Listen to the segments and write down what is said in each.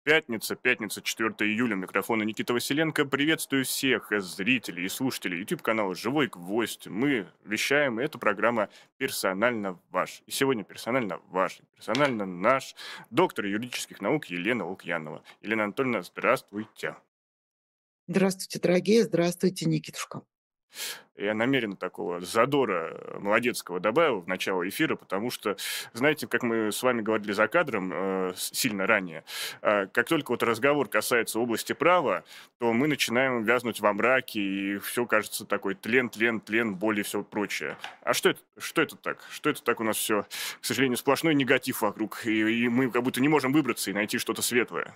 Пятница, 4 июля. Микрофона Никита Василенко. Приветствую всех зрителей и слушателей YouTube-канала «Живой гвоздь». Мы вещаем, и это программа «Персонально ваш». И сегодня персонально ваш, персонально наш доктор юридических наук Елена Лукьянова. Елена Анатольевна, здравствуйте. Здравствуйте, дорогие, здравствуйте, Никитушка. Я намеренно такого задора молодецкого добавил в начало эфира, потому что, знаете, как мы с вами говорили за кадром сильно ранее, как только вот разговор касается области права, то мы начинаем вязнуть во мраке, и все кажется такой тлен, тлен, тлен, боль и все прочее. А что это так? Что это так у нас все, к сожалению, сплошной негатив вокруг, и мы как будто не можем выбраться и найти что-то светлое?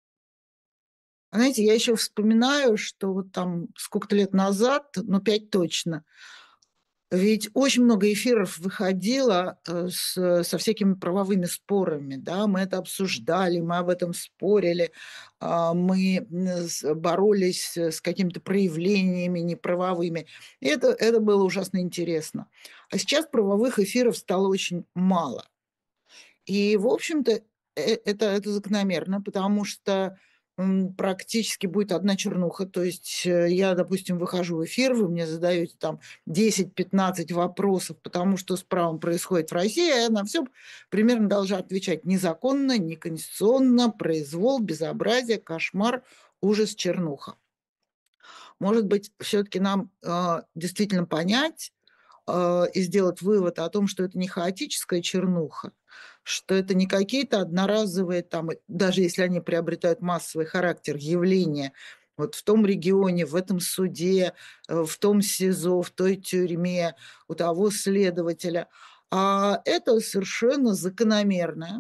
Знаете, я еще вспоминаю, что вот там сколько-то лет назад, ну, 5 точно, ведь очень много эфиров выходило, со всякими правовыми спорами, да. Мы это обсуждали, мы об этом спорили, мы, боролись, с какими-то проявлениями неправовыми. И это было ужасно интересно. А сейчас правовых эфиров стало очень мало. И, в общем-то, это закономерно, потому что, практически будет одна чернуха. То есть, я, допустим, выхожу в эфир, вы мне задаете там 10-15 вопросов, потому что с правом происходит в России, а я на все примерно должна отвечать: незаконно, неконституционно, произвол, безобразие, кошмар, ужас, чернуха. Может быть, все таки нам, действительно понять, и сделать вывод о том, что это не хаотическая чернуха, что это не какие-то одноразовые там, даже если они приобретают массовый характер, явления вот в том регионе, в этом суде, в том СИЗО, в той тюрьме, у того следователя. А это совершенно закономерная,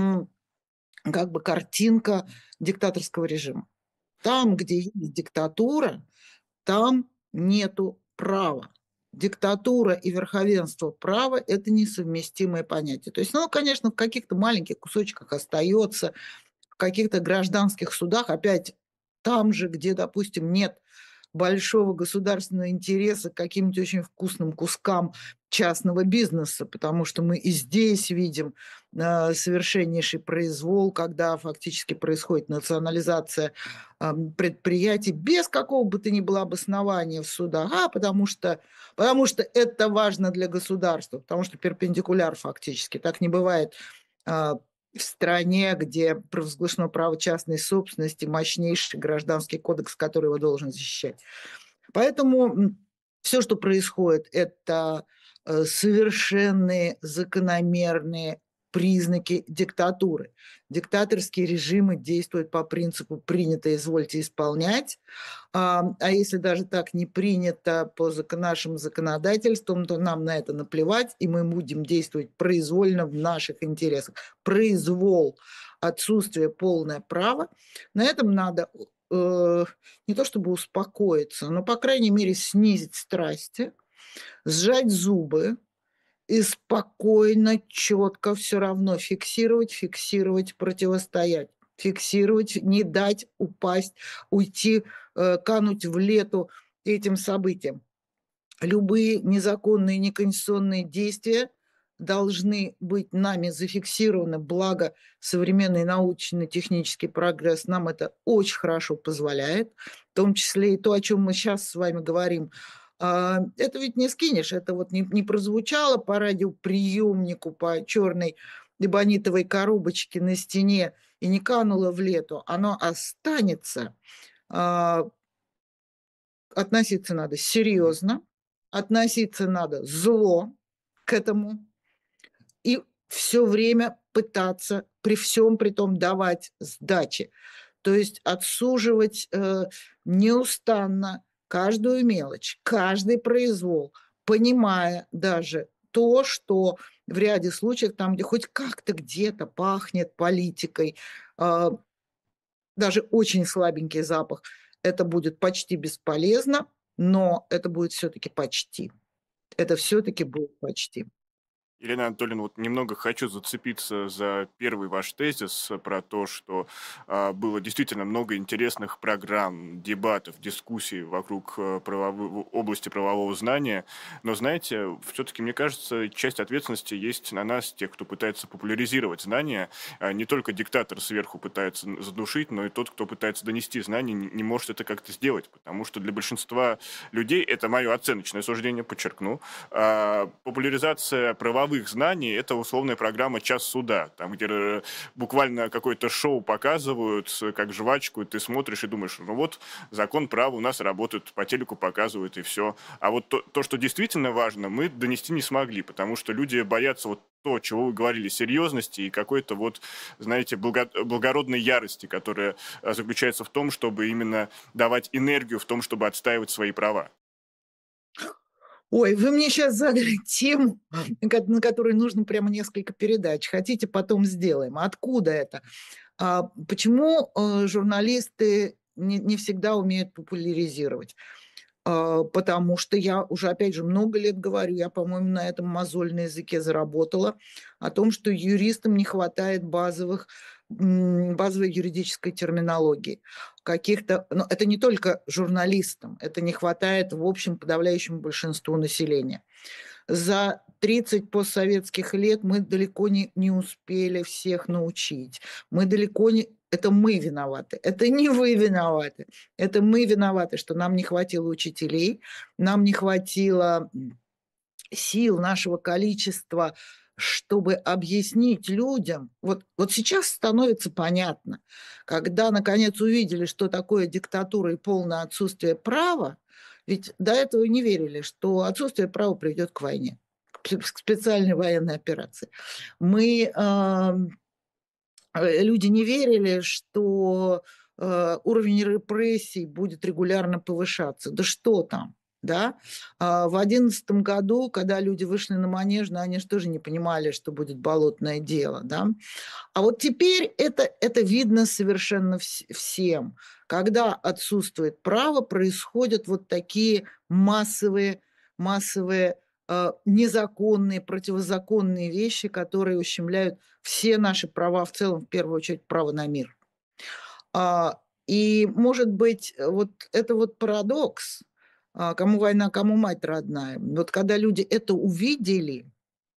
как бы картинка диктаторского режима. Там, где есть диктатура, там нету права. Диктатура и верховенство права — это несовместимые понятия. То есть, ну, конечно, в каких-то маленьких кусочках остается, в каких-то гражданских судах, опять там же, где, допустим, нет большого государственного интереса к каким-нибудь очень вкусным кускам частного бизнеса, потому что мы и здесь видим совершеннейший произвол, когда фактически происходит национализация предприятий без какого бы то ни было обоснования в судах, потому что это важно для государства, потому что перпендикуляр фактически. Так не бывает а, в стране, где провозглашено право частной собственности, мощнейший гражданский кодекс, который его должен защищать. Поэтому все, что происходит, это совершенные закономерные признаки диктатуры. Диктаторские режимы действуют по принципу «принято, извольте исполнять». А если даже так не принято по нашим законодательствам, то нам на это наплевать, и мы будем действовать произвольно в наших интересах. Произвол, отсутствие полное право. На этом надо не то чтобы успокоиться, но, по крайней мере, снизить страсти, сжать зубы и спокойно, четко все равно фиксировать, фиксировать, противостоять. Фиксировать, не дать упасть, уйти, кануть в лету этим событиям. Любые незаконные, неконституционные действия должны быть нами зафиксированы, благо современный научно-технический прогресс нам это очень хорошо позволяет, в том числе и то, о чем мы сейчас с вами говорим. Это ведь не скинешь, это вот не прозвучало по радиоприемнику, по черной эбонитовой коробочке на стене и не кануло в лету, оно останется. А, Относиться надо серьезно, относиться надо зло к этому и все время пытаться при всем при том давать сдачи. То есть отсуживать, неустанно каждую мелочь, каждый произвол, понимая даже то, что в ряде случаев, там, где хоть как-то где-то пахнет политикой, а, даже очень слабенький запах, это будет почти бесполезно, но это будет все таки почти. Это все таки будет почти. Елена Анатольевна, вот немного хочу зацепиться за первый ваш тезис про то, что было действительно много интересных программ, дебатов, дискуссий вокруг области правового знания. Но, знаете, все-таки, мне кажется, часть ответственности есть на нас, тех, кто пытается популяризировать знания. Не только диктатор сверху пытается задушить, но и тот, кто пытается донести знания, не может это как-то сделать. Потому что для большинства людей, это мое оценочное суждение, подчеркну, популяризация правовых знаний – это условная программа «Час суда», там, где буквально какое-то шоу показывают, как жвачку, и ты смотришь и думаешь, ну вот, закон права у нас работает, по телеку показывают, и все. А вот то, что действительно важно, мы донести не смогли, потому что люди боятся вот то, чего вы говорили, серьезности и какой-то вот, знаете, благородной ярости, которая заключается в том, чтобы именно давать энергию в том, чтобы отстаивать свои права. Ой, вы мне сейчас задали тему, на которой нужно прямо несколько передач. Хотите, потом сделаем. Откуда это? Почему журналисты не всегда умеют популяризировать? Потому что я уже, опять же, много лет говорю, я, по-моему, на этом мозоль на языке заработала, о том, что юристам не хватает базовой юридической терминологии. Каких-то, но это не только журналистам, это не хватает в общем подавляющему большинству населения. За 30 постсоветских лет мы далеко не успели всех научить. Мы далеко не... Это мы виноваты. Это не вы виноваты. Это мы виноваты, что нам не хватило учителей, нам не хватило сил, нашего количества, чтобы объяснить людям. Вот сейчас становится понятно, когда наконец увидели, что такое диктатура и полное отсутствие права, ведь до этого не верили, что отсутствие права приведет к войне, к специальной военной операции. Люди не верили, что уровень репрессий будет регулярно повышаться. Да что там? Да? В 2011 году, когда люди вышли на Манеж, ну, они же тоже не понимали, что будет болотное дело. Да? А вот теперь это видно совершенно всем. Когда отсутствует право, происходят вот такие массовые незаконные, противозаконные вещи, которые ущемляют все наши права в целом, в первую очередь право на мир. И, может быть, вот это вот парадокс, кому война, кому мать родная. Вот когда люди это увидели,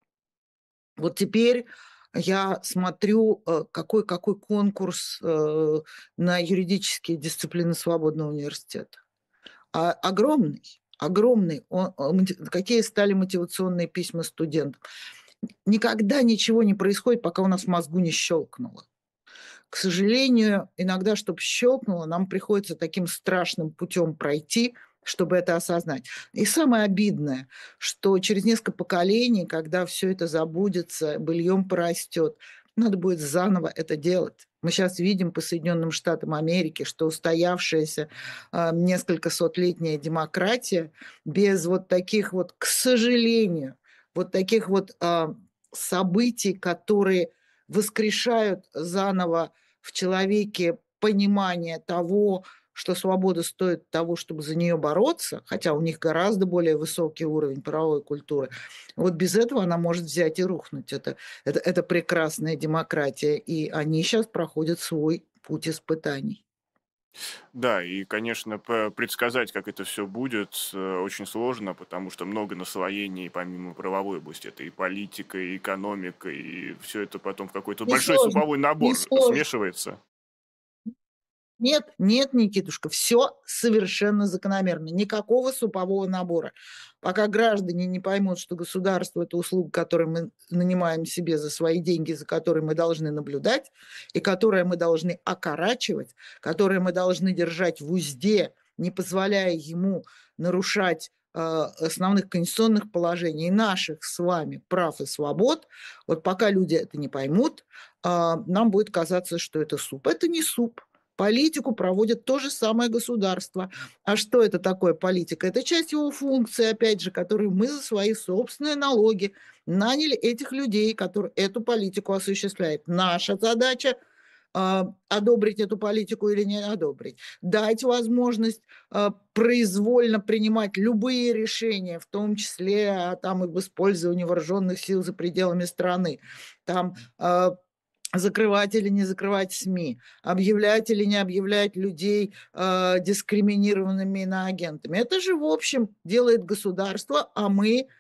вот теперь я смотрю, какой конкурс на юридические дисциплины свободного университета. Огромный, огромный. Какие стали мотивационные письма студентам. Никогда ничего не происходит, пока у нас в мозгу не щелкнуло. К сожалению, иногда, чтобы щелкнуло, нам приходится таким страшным путем пройти, чтобы это осознать. И самое обидное, что через несколько поколений, когда все это забудется, быльем порастет, надо будет заново это делать. Мы сейчас видим по Соединенным Штатам Америки, что устоявшаяся несколько сотлетняя демократия без вот таких вот, к сожалению, вот таких вот событий, которые воскрешают заново в человеке понимание того, что свобода стоит того, чтобы за нее бороться, хотя у них гораздо более высокий уровень правовой культуры. Вот без этого она может взять и рухнуть. Это прекрасная демократия, и они сейчас проходят свой путь испытаний. Да, и, конечно, предсказать, как это все будет, очень сложно, потому что много наслоений помимо правовой области. Это и политика, и экономика, и все это потом в какой-то Не большой сложно, суповой не набор сложно. смешивается. Нет, нет, Никитушка, все совершенно закономерно. Никакого супового набора. Пока граждане не поймут, что государство – это услуга, которую мы нанимаем себе за свои деньги, за которые мы должны наблюдать, и которые мы должны окорачивать, которые мы должны держать в узде, не позволяя ему нарушать основных конституционных положений наших с вами прав и свобод, вот пока люди это не поймут, нам будет казаться, что это суп. Это не суп. Политику проводит то же самое государство. А что это такое политика? Это часть его функции, опять же, которые мы за свои собственные налоги наняли этих людей, которые эту политику осуществляют. Наша задача одобрить эту политику или не одобрить. Дать возможность произвольно принимать любые решения, в том числе там об использовании вооруженных сил за пределами страны, там закрывать или не закрывать СМИ, объявлять или не объявлять людей дискриминированными иноагентами. Это же, в общем, делает государство, а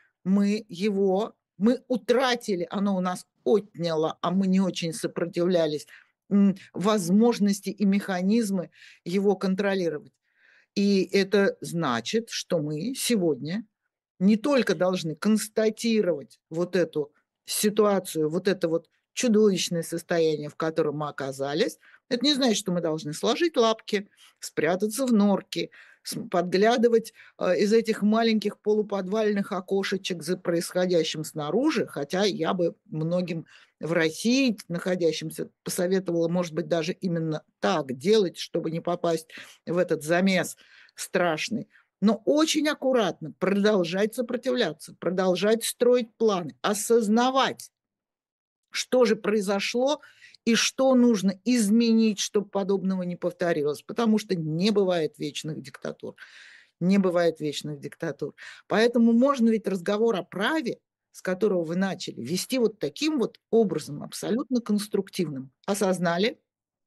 мы утратили, оно у нас отняло, а мы не очень сопротивлялись, возможности и механизмы его контролировать. И это значит, что мы сегодня не только должны констатировать вот эту ситуацию, вот это вот чудовищное состояние, в котором мы оказались. Это не значит, что мы должны сложить лапки, спрятаться в норке, подглядывать из этих маленьких полуподвальных окошечек за происходящим снаружи, хотя я бы многим в России находящимся посоветовала, может быть, даже именно так делать, чтобы не попасть в этот замес страшный. Но очень аккуратно продолжать сопротивляться, продолжать строить планы, осознавать, что же произошло и что нужно изменить, чтобы подобного не повторилось. Потому что не бывает вечных диктатур. Не бывает вечных диктатур. Поэтому можно ведь разговор о праве, с которого вы начали, вести вот таким вот образом, абсолютно конструктивным. Осознали,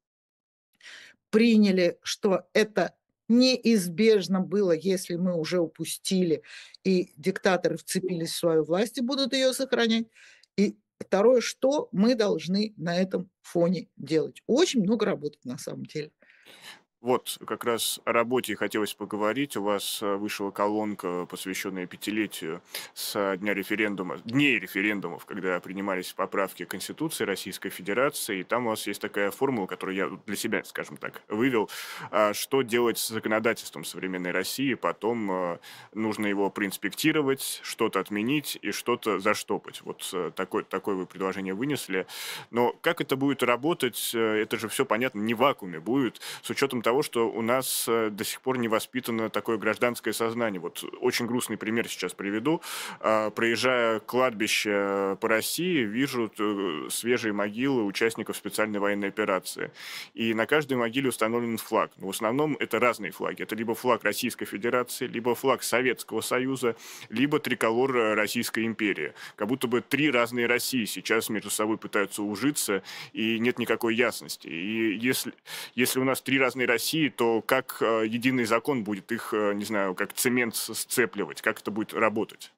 приняли, что это неизбежно было, если мы уже упустили, и диктаторы вцепились в свою власть и будут ее сохранять. И второе, что мы должны на этом фоне делать. Очень много работы на самом деле. Вот как раз о работе и хотелось поговорить. У вас вышла колонка, посвященная пятилетию с дня референдума, дней референдумов, когда принимались поправки к Конституции Российской Федерации. И там у вас есть такая формула, которую я для себя, скажем так, вывел, что делать с законодательством современной России. Потом нужно его проинспектировать, что-то отменить и что-то заштопать. Вот такое вы предложение вынесли. Но как это будет работать, это же все, понятно, не в вакууме будет, с учетом того, что у нас до сих пор не воспитано такое гражданское сознание. Вот очень грустный пример сейчас приведу. Проезжая кладбище по России, вижу свежие могилы участников специальной военной операции. И на каждой могиле установлен флаг. Но в основном это разные флаги. Это либо флаг Российской Федерации, либо флаг Советского Союза, либо триколор Российской империи. Как будто бы три разные России сейчас между собой пытаются ужиться, и нет никакой ясности. И если у нас три разные России, то как единый закон будет их, не знаю, как цемент сцепливать, как это будет работать?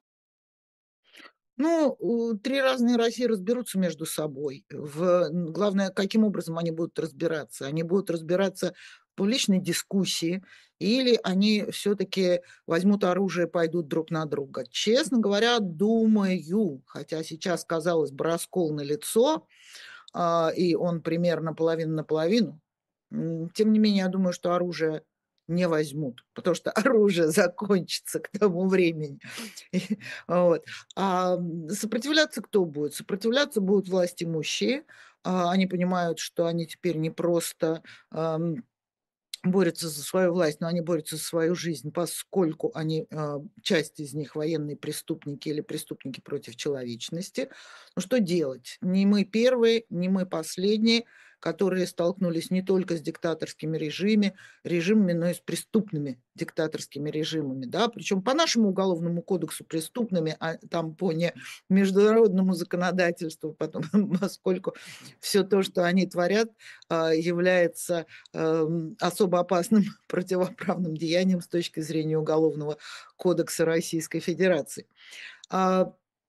Ну, 3 разные России разберутся между собой. Главное, каким образом они будут разбираться. Они будут разбираться в публичной дискуссии или они все таки возьмут оружие и пойдут друг на друга. Честно говоря, думаю, хотя сейчас, казалось бы, раскол налицо, и он примерно половина на половину. Тем не менее, я думаю, что оружие не возьмут, потому что оружие закончится к тому времени. И вот. Сопротивляться кто будет? Сопротивляться будут властимущие. Они понимают, что они теперь не просто, борются за свою власть, но они борются за свою жизнь, поскольку они, часть из них военные преступники или преступники против человечности. Ну, что делать? Не мы первые, не мы последние, которые столкнулись не только с диктаторскими режимами, но и с преступными диктаторскими режимами, да. Причем по нашему уголовному кодексу преступными, а там по не международному законодательству, потом, поскольку все то, что они творят, является особо опасным противоправным деянием с точки зрения Уголовного кодекса Российской Федерации. А,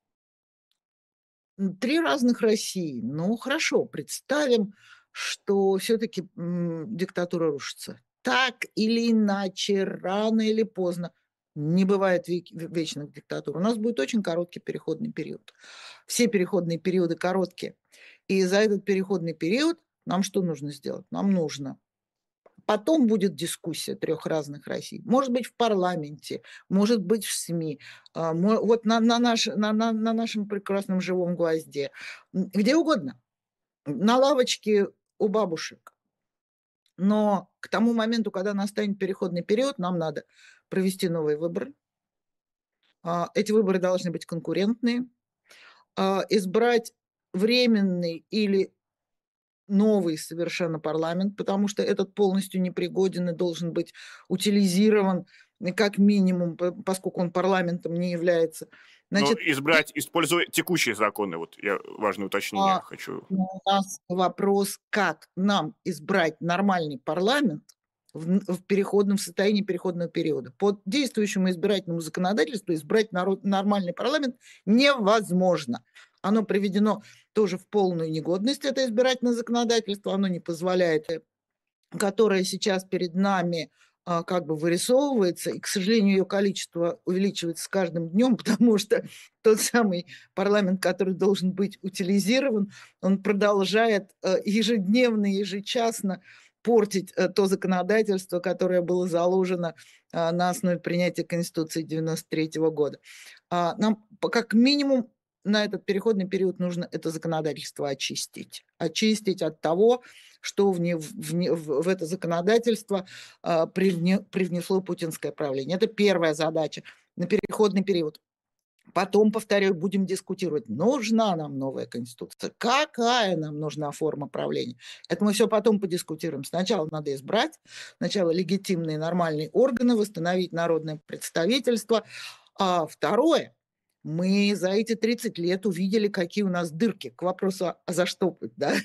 3 разных России. Ну, хорошо, представим, что все таки диктатура рушится. Так или иначе, рано или поздно, не бывает вечных диктатур. У нас будет очень короткий переходный период. Все переходные периоды короткие. И за этот переходный период нам что нужно сделать? Нам нужно Потом будет дискуссия трех разных Россий. Может быть, в парламенте, может быть, в СМИ, вот на нашем прекрасном живом гвозде, где угодно, на лавочке у бабушек. Но к тому моменту, когда настанет переходный период, нам надо провести новые выборы. Эти выборы должны быть конкурентные, избрать временный или новый совершенно парламент, потому что этот полностью непригоден и должен быть утилизирован, как минимум, поскольку он парламентом не является. Но Значит, избрать, используя текущие законы, вот я важное уточнение а, хочу. но у нас вопрос, как нам избрать нормальный парламент в переходном в состоянии переходного периода. По действующему избирательному законодательству избрать нормальный парламент невозможно. Оно приведено тоже в полную негодность, это избирательное законодательство, оно не позволяет, которое сейчас перед нами, как бы вырисовывается, и, к сожалению, ее количество увеличивается с каждым днем, потому что тот самый парламент, который должен быть утилизирован, он продолжает ежедневно, ежечасно портить то законодательство, которое было заложено на основе принятия Конституции 93 года. Нам как минимум на этот переходный период нужно это законодательство очистить. Очистить от того, что в это законодательство привнесло путинское правление. Это первая задача на переходный период. Потом, повторяю, будем дискутировать, нужна нам новая конституция, какая нам нужна форма правления. Это мы все потом подискутируем. Сначала надо избрать, сначала легитимные нормальные органы, восстановить народное представительство. А второе, мы за эти 30 лет увидели, какие у нас дырки. К вопросу, за что, да?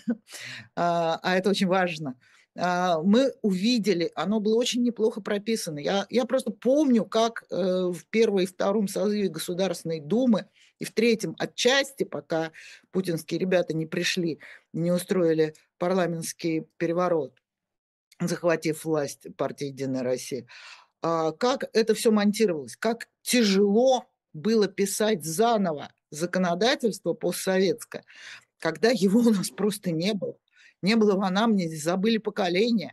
Это очень важно. Мы увидели, оно было очень неплохо прописано. Я просто помню, как в первом и втором созыве Государственной Думы и в третьем отчасти, пока путинские ребята не пришли, не устроили парламентский переворот, захватив власть партии «Единая Россия», как это все монтировалось, как тяжело было писать заново законодательство постсоветское, когда его у нас просто не было. Не было в анамнезе, забыли поколения,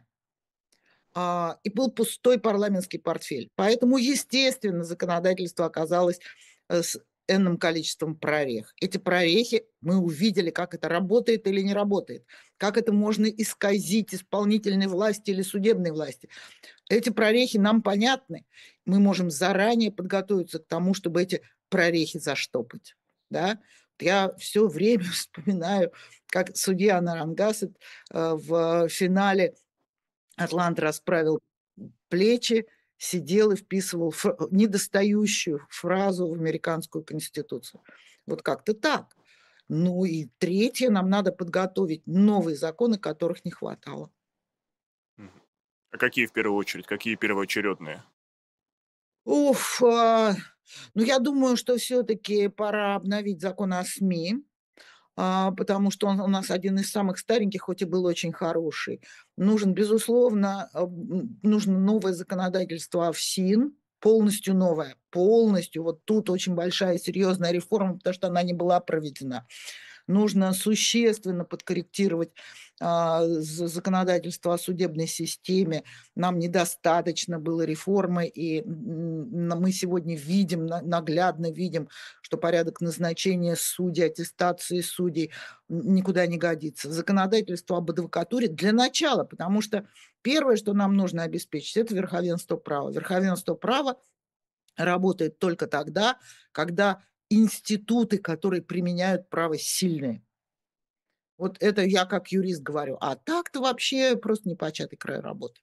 и был пустой парламентский портфель. Поэтому, естественно, законодательство оказалось с энным количеством прорех. Эти прорехи мы увидели, как это работает или не работает, как это можно исказить исполнительной власти или судебной власти. Эти прорехи нам понятны. Мы можем заранее подготовиться к тому, чтобы эти прорехи заштопать. Да? Я все время вспоминаю, как судья Нарангасов в финале «Атлант расправил плечи», сидел и вписывал недостающую фразу в американскую конституцию. Вот как-то так. Ну и третье, нам надо подготовить новые законы, которых не хватало. Мгм. А какие в первую очередь? Какие первоочередные? Уф, ну, я думаю, что все таки пора обновить закон о СМИ, потому что он у нас один из самых стареньких, хоть и был очень хороший. Нужен, безусловно, нужно новое законодательство о ФСИН, полностью новое, полностью. Вот тут очень большая серьезная реформа, потому что она не была проведена. Нужно существенно подкорректировать законодательство о судебной системе. Нам недостаточно было реформы, и мы сегодня видим, наглядно видим, что порядок назначения судей, аттестации судей никуда не годится. Законодательство об адвокатуре для начала, потому что первое, что нам нужно обеспечить, это верховенство права. Верховенство права работает только тогда, когда институты, которые применяют право, сильные. Вот это я как юрист говорю. А так-то вообще просто непочатый край работы.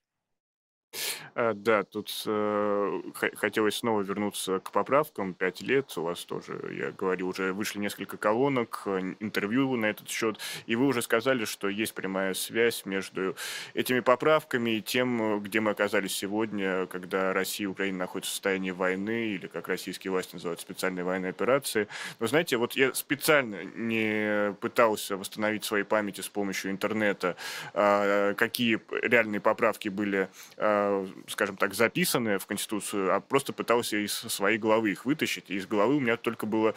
Да, тут хотелось снова вернуться к поправкам. 5 лет у вас тоже, я говорю, уже вышли несколько колонок, интервью на этот счет, и вы уже сказали, что есть прямая связь между этими поправками и тем, где мы оказались сегодня, когда Россия и Украина находятся в состоянии войны, или, как российские власти называют, специальной военной операции. Но знаете, вот я специально не пытался восстановить в своей памяти с помощью интернета, какие реальные поправки были, скажем так, записаны в Конституцию, а просто пытался из своей головы их вытащить. И из головы у меня только было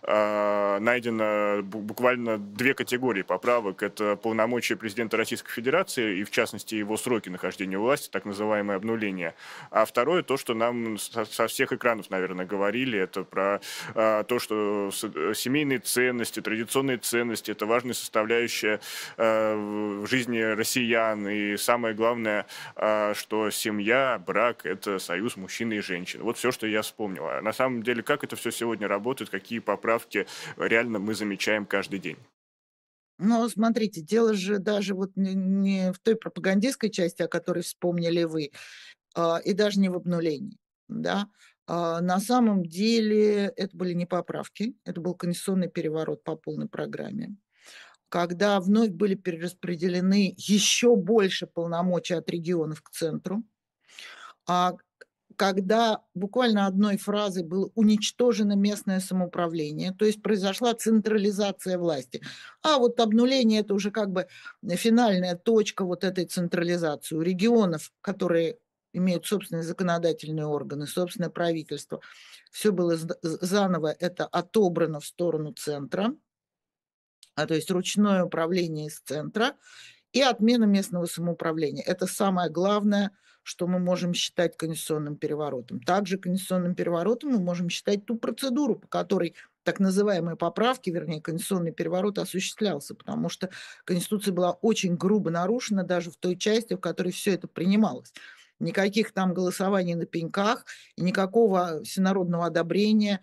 найдено буквально две категории поправок. Это полномочия президента Российской Федерации и, в частности, его сроки нахождения у власти, так называемое обнуление. А второе, то, что нам со всех экранов, наверное, говорили, это про то, что семейные ценности, традиционные ценности — это важная составляющая в жизни россиян. И самое главное, что семья, брак — это союз мужчины и женщины. Вот все, что я вспомнил. А на самом деле, как это все сегодня работает, какие поправки реально мы замечаем каждый день? Но смотрите, дело же даже вот не в той пропагандистской части, о которой вспомнили вы, и даже не в обнулении, да. На самом деле это были не поправки, это был конституционный переворот по полной программе, когда вновь были перераспределены еще больше полномочий от регионов к центру, а когда буквально одной фразой было уничтожено местное самоуправление, то есть произошла централизация власти. А вот обнуление — это уже как бы финальная точка вот этой централизации. У регионов, которые имеют собственные законодательные органы, собственное правительство, все было заново это отобрано в сторону центра, то есть ручное управление из центра и отмена местного самоуправления. Это самое главное, что мы можем считать конституционным переворотом. Также конституционным переворотом мы можем считать ту процедуру, по которой так называемые поправки, вернее, конституционный переворот осуществлялся, потому что Конституция была очень грубо нарушена даже в той части, в которой все это принималось. Никаких там голосований на пеньках и никакого всенародного одобрения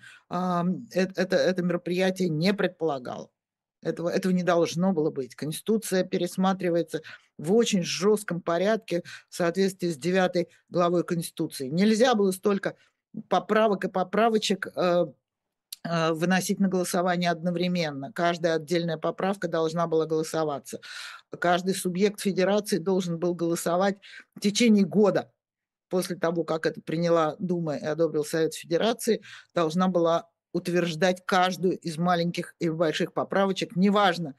это мероприятие не предполагало. Этого не должно было быть. Конституция пересматривается в очень жестком порядке в соответствии с 9 главой Конституции. Нельзя было столько поправок и поправочек выносить на голосование одновременно. Каждая отдельная поправка должна была голосоваться. Каждый субъект федерации должен был голосовать в течение года после того, как это приняла Дума и одобрил Совет Федерации, должна была утверждать каждую из маленьких и больших поправочек, неважно,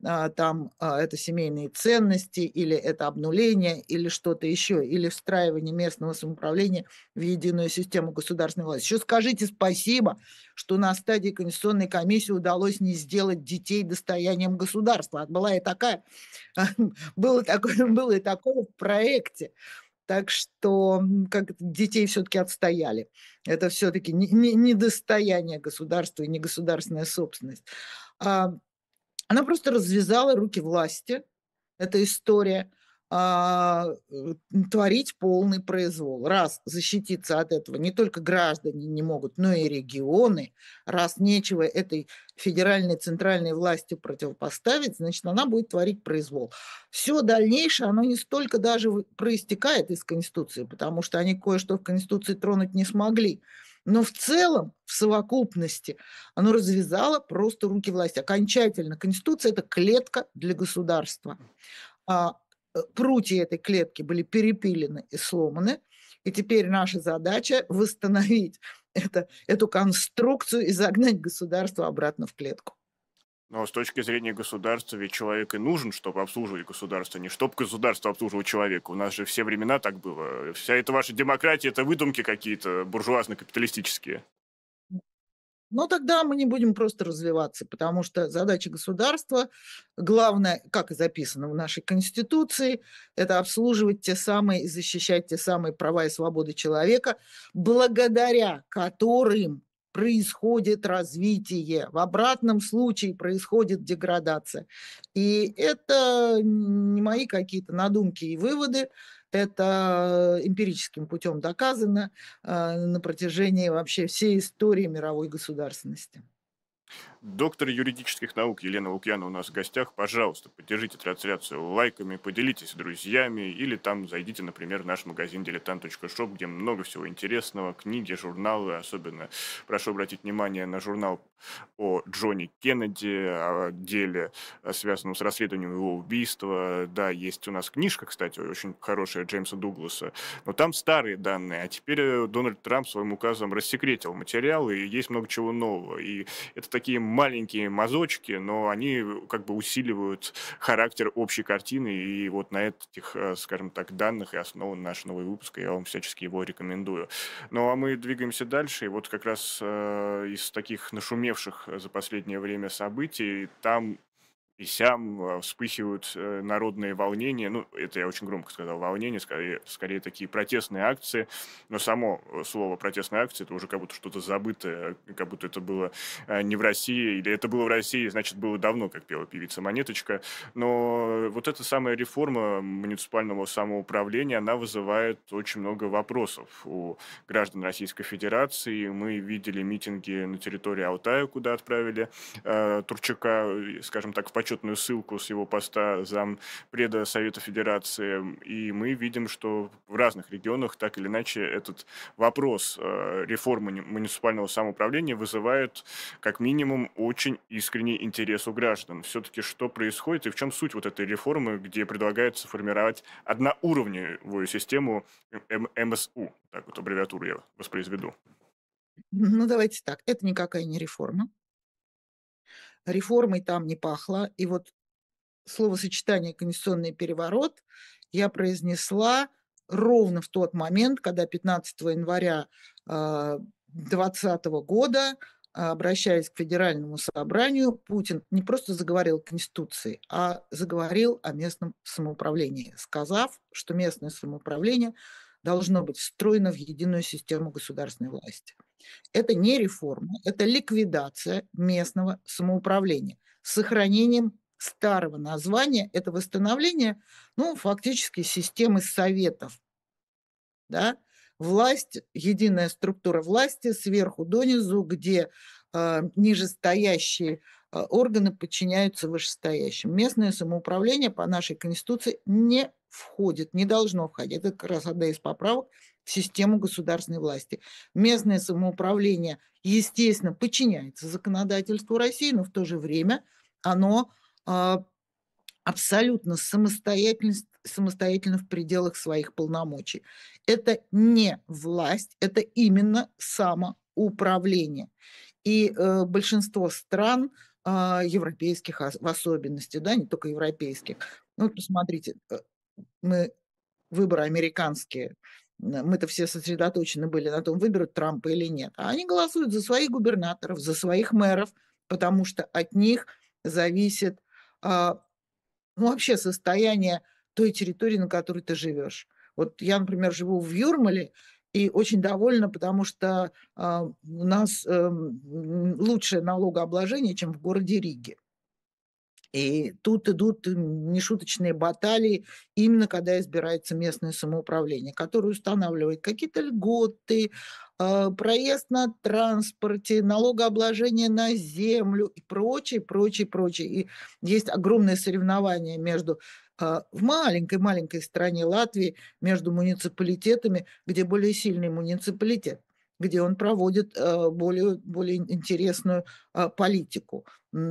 это семейные ценности, или это обнуление, или что-то еще, или встраивание местного самоуправления в единую систему государственной власти. Еще скажите спасибо, что на стадии Конституционной комиссии удалось не сделать детей достоянием государства. Была и такая, было и такое в проекте. Так что, как это, детей все таки отстояли. Это все таки не достояние государства и не государственная собственность. А, Она просто развязала руки власти, эта история, творить полный произвол. Раз защититься от этого не только граждане не могут, но и регионы. Раз нечего этой федеральной центральной власти противопоставить, значит, она будет творить произвол. Все дальнейшее, оно не столько даже проистекает из Конституции, потому что они кое-что в Конституции тронуть не смогли. Но в целом, в совокупности, оно развязало просто руки власти. Окончательно. Конституция — это клетка для государства. Прутья этой клетки были перепилены и сломаны, и теперь наша задача восстановить эту конструкцию и загнать государство обратно в клетку. Но с точки зрения государства ведь человек и нужен, чтобы обслуживать государство, не чтобы государство обслуживало человека. У нас же все времена так было. Вся эта ваша демократия — это выдумки какие-то буржуазно-капиталистические. Но тогда мы не будем просто развиваться, потому что задача государства, главное, как и записано в нашей Конституции, это обслуживать те самые и защищать те самые права и свободы человека, благодаря которым происходит развитие. В обратном случае происходит деградация. И это не мои какие-то надумки и выводы, это эмпирическим путем доказано на протяжении вообще всей истории мировой государственности. Доктор юридических наук Елена Лукьянова у нас в гостях. Пожалуйста, поддержите трансляцию лайками, поделитесь с друзьями или там зайдите, например, в наш магазин diletant.shop, где много всего интересного, книги, журналы. Особенно прошу обратить внимание на журнал о Джонни Кеннеди, о деле, связанном с расследованием его убийства. Да, есть у нас книжка, кстати, очень хорошая Джеймса Дугласа, но там старые данные, а теперь Дональд Трамп своим указом рассекретил материал, и есть много чего нового. И это такие маленькие мазочки, но они как бы усиливают характер общей картины, и вот на этих, скажем так, данных и основан наш новый выпуск, и я вам всячески его рекомендую. Ну а мы двигаемся дальше, и вот как раз из таких нашумевших за последнее время событий, там и сям вспыхивают народные волнения. Ну, это я очень громко сказал, волнения, скорее такие протестные акции. Но само слово протестные акции, это уже как будто что-то забытое, как будто это было не в России, или это было в России, значит, было давно, как пела певица Монеточка. Но вот эта самая реформа муниципального самоуправления, она вызывает очень много вопросов у граждан Российской Федерации. Мы видели митинги на территории Алтая, куда отправили Турчака, скажем так, в почетную ссылку с его поста зампреда Совета Федерации. И мы видим, что в разных регионах так или иначе этот вопрос реформы муниципального самоуправления вызывает как минимум очень искренний интерес у граждан. Все-таки что происходит и в чем суть вот этой реформы, где предлагается формировать одноуровневую систему МСУ, так вот аббревиатуру я воспроизведу. Ну, давайте так, это никакая не реформа. Реформой там не пахло. И вот словосочетание «конституционный переворот» я произнесла ровно в тот момент, когда 15 января 2020 года, обращаясь к Федеральному собранию, Путин не просто заговорил о Конституции, а заговорил о местном самоуправлении, сказав, что местное самоуправление должно быть встроено в единую систему государственной власти. Это не реформа, это ликвидация местного самоуправления с сохранением старого названия. Это восстановление, ну, фактически системы советов. Да? Власть, единая структура власти сверху донизу, где нижестоящие органы подчиняются вышестоящим. Местное самоуправление по нашей Конституции не входит, не должно входить. Это как раз одна из поправок в систему государственной власти. Местное самоуправление, естественно, подчиняется законодательству России, но в то же время оно абсолютно самостоятельно в пределах своих полномочий. Это не власть, это именно самоуправление. И большинство стран европейских в особенности, да, не только европейских. Ну, посмотрите, мы выборы американские, мы-то все сосредоточены были на том, выберут Трампа или нет. А они голосуют за своих губернаторов, за своих мэров, потому что от них зависит ну, вообще состояние той территории, на которой ты живешь. Вот я, например, живу в Юрмале и очень довольна, потому что у нас лучшее налогообложение, чем в городе Риге. И тут идут нешуточные баталии, именно когда избирается местное самоуправление, которое устанавливает какие-то льготы, проезд на транспорте, налогообложение на землю и прочее, прочее, прочее. И есть огромное соревнование между в маленькой-маленькой стране Латвии между муниципалитетами, где более сильный муниципалитет, где он проводит более интересную политику.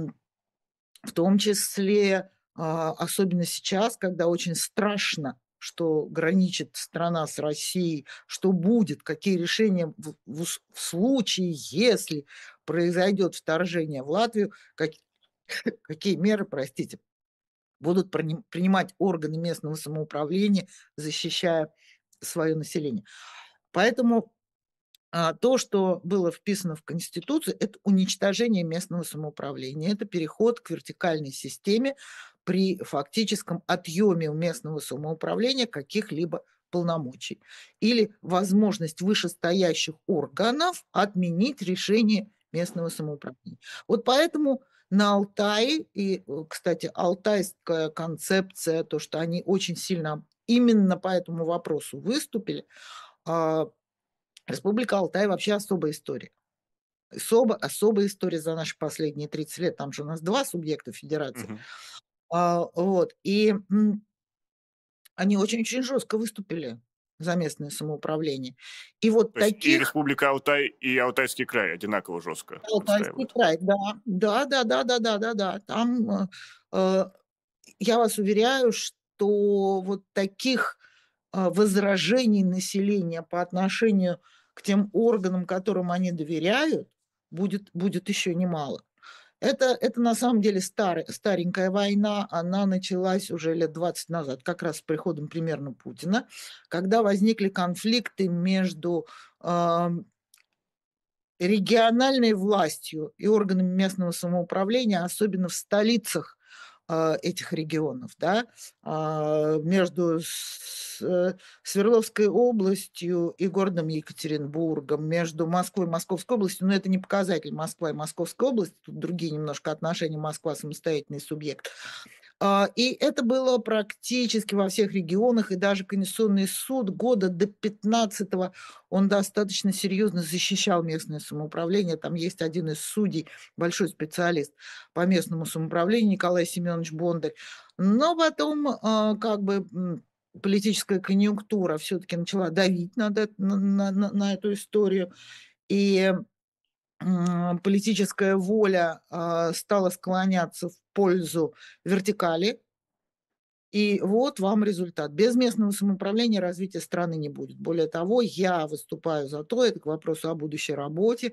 В том числе, особенно сейчас, когда очень страшно, что граничит страна с Россией, что будет, какие решения в случае, если произойдет вторжение в Латвию, какие меры, простите, будут принимать органы местного самоуправления, защищая свое население. Поэтому то, что было вписано в Конституцию, это уничтожение местного самоуправления, это переход к вертикальной системе при фактическом отъеме у местного самоуправления каких-либо полномочий или возможность вышестоящих органов отменить решение местного самоуправления. Вот поэтому на Алтае, и, кстати, алтайская концепция, то, что они очень сильно именно по этому вопросу выступили, Республика Алтай вообще особая история. Особая история за наши последние 30 лет. Там же у нас 2 субъекта федерации. Мгм. Вот. И они очень-очень жестко выступили за местное самоуправление. И вот То есть и таких Республика Алтай, и Алтайский край одинаково жестко Алтайский отстаивают. край, да. Да-да-да-да-да-да-да. Там, э, я вас уверяю, что вот таких возражений населения по отношению к тем органам, которым они доверяют, будет еще немало. Это на самом деле старенькая война, она началась уже лет 20 назад, как раз с приходом примерно Путина, когда возникли конфликты между региональной властью и органами местного самоуправления, особенно в столицах этих регионов, да, между Свердловской областью и городом Екатеринбургом, между Москвой и Московской областью, но это не показатель Москва и Московская область, тут другие немножко отношения, Москва самостоятельный субъект. И это было практически во всех регионах, и даже Конституционный суд года до 15 он достаточно серьезно защищал местное самоуправление. Там есть один из судей, большой специалист по местному самоуправлению Николай Семенович Бондарь. Но потом, политическая конъюнктура все-таки начала давить на эту историю, и политическая воля стала склоняться в пользу вертикали. И вот вам результат. Без местного самоуправления развития страны не будет. Более того, я выступаю за то, это к вопросу о будущей работе,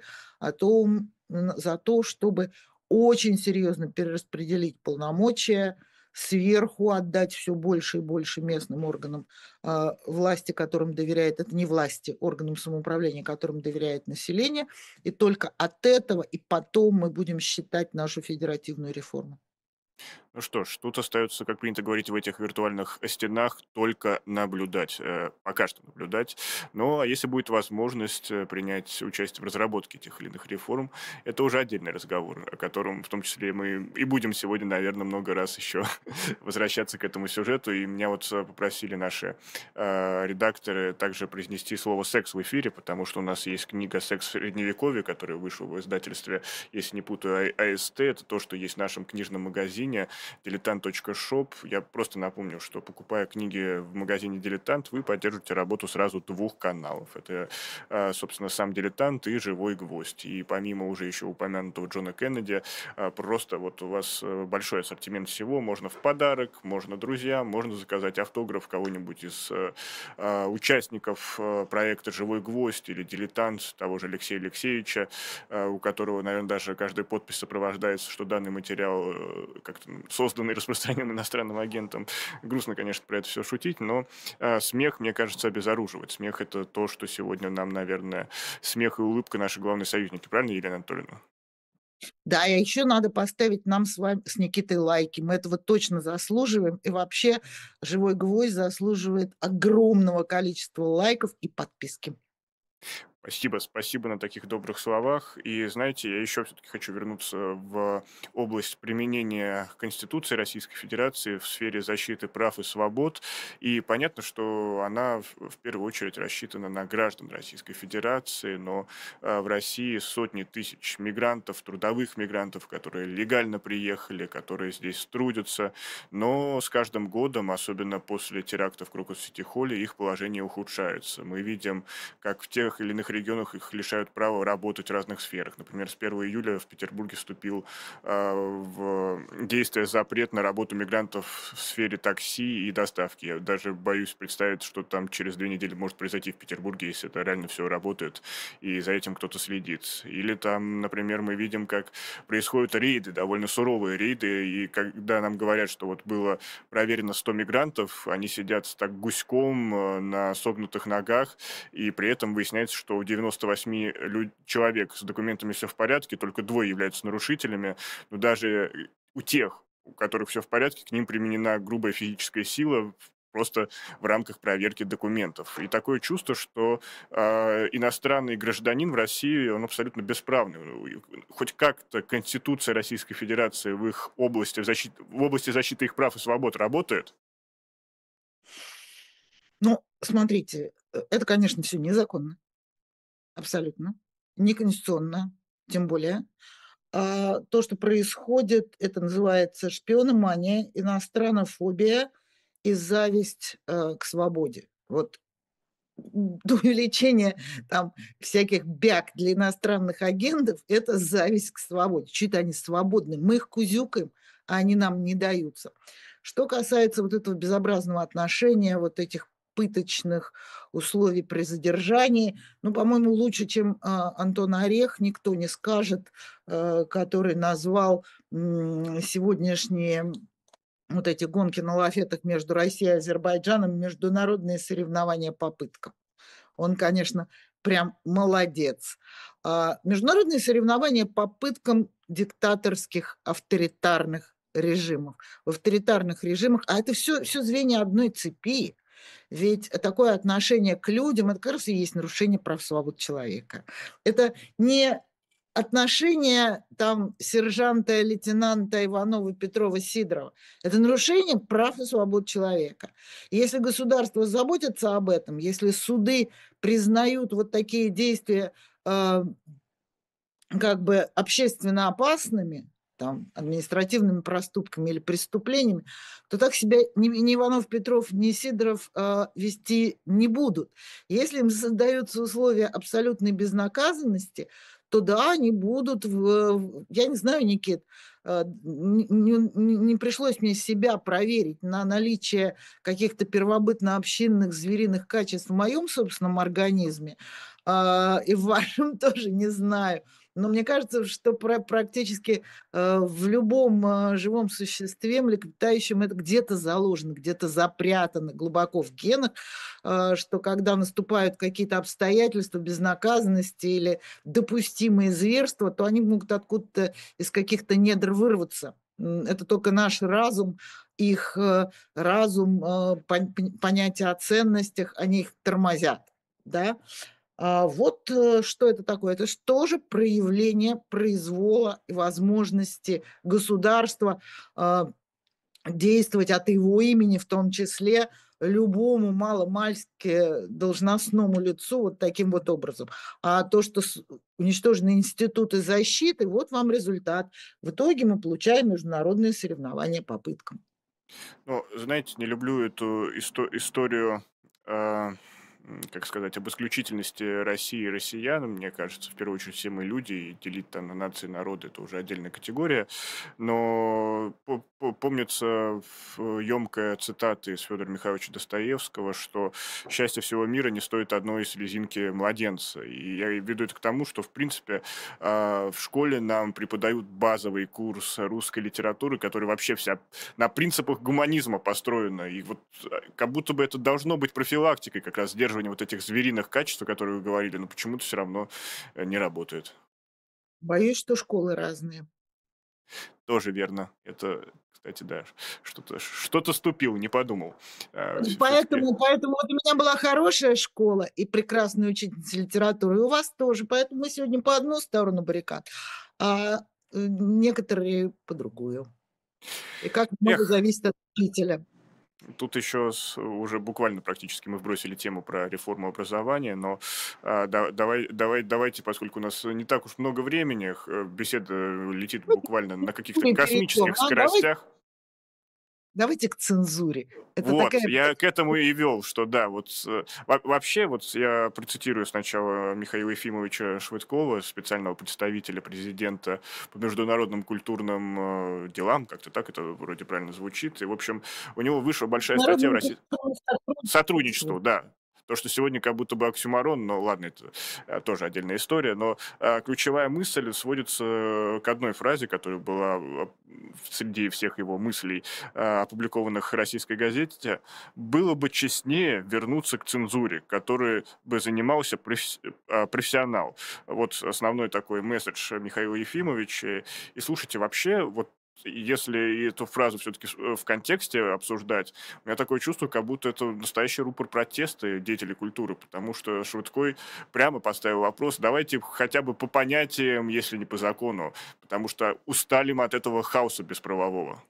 за то, чтобы очень серьезно перераспределить полномочия, сверху отдать все больше и больше местным органам власти, которым доверяет, это не власти, органам самоуправления, которым доверяет население, и только от этого и потом мы будем считать нашу федеративную реформу. Ну что ж, тут остается, как принято говорить в этих виртуальных стенах, только наблюдать. Пока что наблюдать. Но если будет возможность принять участие в разработке этих или иных реформ, это уже отдельный разговор, о котором в том числе мы и будем сегодня, наверное, много раз еще возвращаться к этому сюжету. И меня вот попросили наши редакторы также произнести слово «секс» в эфире, потому что у нас есть книга «Секс в Средневековье», которая вышла в издательстве, если не путаю, АСТ. Это то, что есть в нашем книжном магазине diletant.shop. Я просто напомню, что покупая книги в магазине «Дилетант», вы поддержите работу сразу двух каналов. Это, собственно, сам «Дилетант» и «Живой гвоздь». И помимо уже еще упомянутого Джона Кеннеди, просто вот у вас большой ассортимент всего. Можно в подарок, можно друзьям, можно заказать автограф кого-нибудь из участников проекта «Живой гвоздь» или «Дилетант», того же Алексея Алексеевича, у которого, наверное, даже каждая подпись сопровождается, что данный материал как-то создан и распространен иностранным агентом. Грустно, конечно, про это все шутить, но смех, мне кажется, обезоруживает. Смех — это то, что сегодня нам, наверное, смех и улыбка — наши главные союзники. Правильно, Елена Анатольевна? Да, и еще надо поставить нам с вами, с Никитой, лайки. Мы этого точно заслуживаем. И вообще «Живой гвоздь» заслуживает огромного количества лайков и подписки. Спасибо, спасибо на таких добрых словах. И знаете, я еще все-таки хочу вернуться в область применения Конституции Российской Федерации в сфере защиты прав и свобод. И понятно, что она в первую очередь рассчитана на граждан Российской Федерации, но в России сотни тысяч мигрантов, трудовых мигрантов, которые легально приехали, которые здесь трудятся, но с каждым годом, особенно после терактов в Крокус-Сити-Холле, их положение ухудшается. Мы видим, как в тех или иных регионах их лишают права работать в разных сферах. Например, с 1 июля в Петербурге вступил в действие запрет на работу мигрантов в сфере такси и доставки. Я даже боюсь представить, что там через 2 недели может произойти в Петербурге, если это реально все работает, и за этим кто-то следит. Или там, например, мы видим, как происходят рейды, довольно суровые рейды, и когда нам говорят, что вот было проверено 100 мигрантов, они сидят так гуськом на согнутых ногах, и при этом выясняется, что у 98 человек с документами все в порядке, только двое являются нарушителями, но даже у тех, у которых все в порядке, к ним применена грубая физическая сила просто в рамках проверки документов. И такое чувство, что иностранный гражданин в России, он абсолютно бесправный. Хоть как-то Конституция Российской Федерации в их области, в области защиты их прав и свобод работает? Ну, смотрите, это, конечно, все незаконно, абсолютно, неконституционно, тем более. То, что происходит, это называется шпиономания, иностранофобия и зависть к свободе. Вот до увеличения там всяких бяг для иностранных агентов — это зависть к свободе. Чё-то они свободны, мы их кузюкаем, а они нам не даются. Что касается вот этого безобразного отношения, вот этих пыточных условий при задержании, ну, по-моему, лучше, чем Антон Орех, никто не скажет, который назвал сегодняшние вот эти гонки на лафетах между Россией и Азербайджаном международные соревнования по пыткам. Он, конечно, прям молодец. Международные соревнования по пыткам диктаторских авторитарных режимов. В авторитарных режимах, а это все звенья одной цепи. Ведь такое отношение к людям — это как раз и есть нарушение прав свобод человека. Это не отношение там сержанта, лейтенанта Иванова, Петрова, Сидорова — это нарушение прав и свобод человека. И если государство заботится об этом, если суды признают вот такие действия, а, как бы общественно опасными, там, административными проступками или преступлениями, то так себя ни Иванов, Петров, ни Сидоров вести не будут. Если им создаются условия абсолютной безнаказанности, то да, они будут я не знаю, Никит, не пришлось мне себя проверить на наличие каких-то первобытно-общинных звериных качеств в моем собственном организме, и в вашем тоже не знаю. Но мне кажется, что практически, в любом, живом существе млекопитающем это где-то заложено, где-то запрятано глубоко в генах, что когда наступают какие-то обстоятельства безнаказанности или допустимые зверства, то они могут откуда-то из каких-то недр вырваться. Это только наш разум, их, разум, понятие о ценностях, они их тормозят, да. Вот, что это такое? Это ж тоже проявление произвола и возможности государства, действовать от его имени, в том числе любому маломальски должностному лицу вот таким вот образом. А то, что уничтожены институты защиты, вот вам результат. В итоге мы получаем международные соревнования по пыткам. Ну, знаете, не люблю эту историю, как сказать, об исключительности России и россиян. Мне кажется, в первую очередь, все мы люди, и делить там на нации, народы — это уже отдельная категория. Но помнится емкая цитата из Федора Михайловича Достоевского, что счастье всего мира не стоит одной слезинки младенца. И я веду это к тому, что, в принципе, в школе нам преподают базовый курс русской литературы, который вообще вся на принципах гуманизма построена. И вот как будто бы это должно быть профилактикой, как раз сдерживание вот этих звериных качеств, о которых вы говорили, но почему-то все равно не работает. Боюсь, что школы разные. Тоже верно. Это, кстати, да, что-то ступил, не подумал. Все-таки Поэтому вот у меня была хорошая школа и прекрасная учительница литературы, и у вас тоже. Поэтому мы сегодня по одну сторону баррикад, а, некоторые по другую. И как много эх, зависит от учителя. тут еще уже буквально практически мы вбросили тему про реформу образования, но давайте, поскольку у нас не так уж много времени, беседа летит Давайте буквально на к каких-то цензуре перейдем, космических а? Давайте скоростях. давайте к цензуре. Это Вот, такая я к этому и вел, что да, вот вообще, вот я процитирую сначала Михаила Ефимовича Швыдкова, специального представителя президента по международным культурным делам, как-то так это вроде правильно звучит. И, в общем, у него вышла большая статья в международное России. культурное Сотрудничество, сотрудничество. да. То, что сегодня как будто бы оксюмарон, но ладно, это тоже отдельная история, но ключевая мысль сводится к одной фразе, которая была среди всех его мыслей, опубликованных в российской газете: «Было бы честнее вернуться к цензуре, которой бы занимался профессионал». Вот основной такой месседж Михаила Ефимовича. И слушайте, вообще, вот если эту фразу все-таки в контексте обсуждать, у меня такое чувство, как будто это настоящий рупор протеста деятелей культуры, потому что Швыдкой прямо поставил вопрос: давайте хотя бы по понятиям, если не по закону, потому что устали мы от этого хаоса бесправового.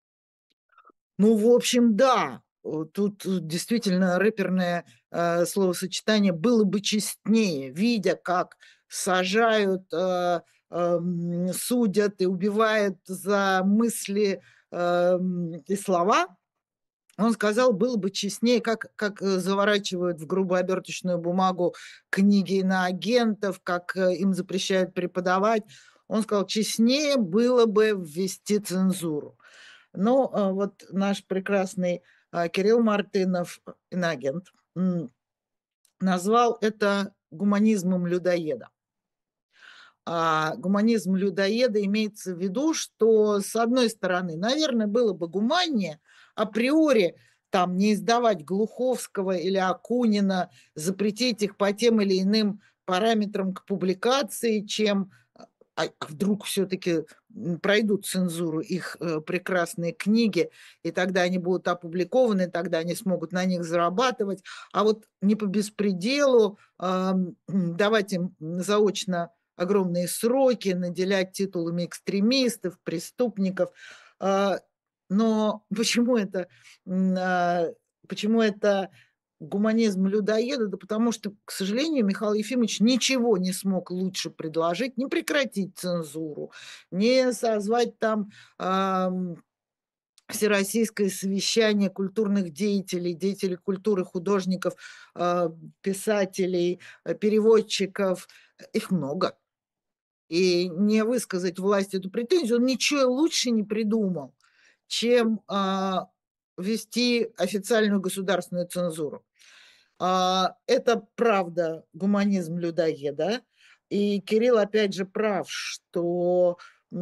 Ну, в общем, да. Тут действительно рэперное, словосочетание «было бы честнее», видя, как сажают, судят и убивают за мысли, и слова. Он сказал: «Было бы честнее», как заворачивают в грубую оберточную бумагу книги иноагентов, как, им запрещают преподавать. Он сказал: «Честнее было бы ввести цензуру». Но, вот наш прекрасный, Кирилл Мартынов, иноагент, назвал это гуманизмом людоеда. А гуманизм людоеда имеется в виду, что, с одной стороны, наверное, было бы гуманнее априори там не издавать Глуховского или Акунина, запретить их по тем или иным параметрам к публикации, чем вдруг все-таки пройдут цензуру их прекрасные книги, и тогда они будут опубликованы, тогда они смогут на них зарабатывать. А вот не по беспределу давать им заочно огромные сроки, наделять титулами экстремистов, преступников. А, но м, а, почему это гуманизм людоеда? Да потому что, к сожалению, Михаил Ефимович ничего не смог лучше предложить: не прекратить цензуру, не созвать там всероссийское совещание культурных деятелей, деятелей культуры, художников, писателей, переводчиков. Их много. И не высказать власти эту претензию, он ничего лучше не придумал, чем ввести официальную государственную цензуру. Это правда гуманизм людоеда. И Кирилл опять же прав, что